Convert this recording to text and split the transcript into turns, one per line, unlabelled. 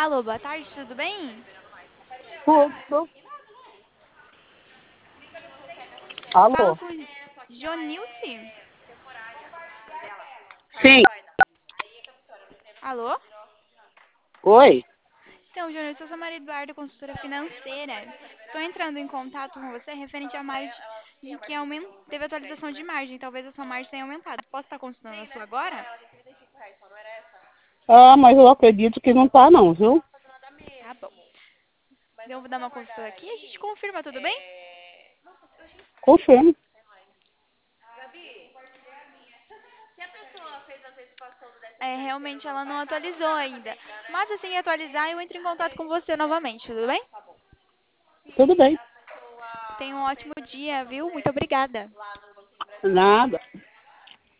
Alô, boa tarde, tudo bem?
Tudo.
Falo
Alô?
com Jonilce.
Sim.
Alô?
Oi?
Então, Jonilce, eu sou Maria Eduarda, consultora financeira. Estou entrando em contato com você referente à margem de que teve atualização de margem. Talvez a sua margem tenha aumentado. Posso estar consultando a sua agora?
Ah, mas eu acredito que não tá não, viu?
Tá bom. Então, eu vou dar uma consulta aqui e a gente confirma, tudo bem?
Confirmo.
Realmente ela não atualizou ainda. Mas assim que atualizar, eu entro em contato com você novamente, tudo bem?
Tudo bem.
Tenha um ótimo dia, viu? Muito obrigada.
Nada.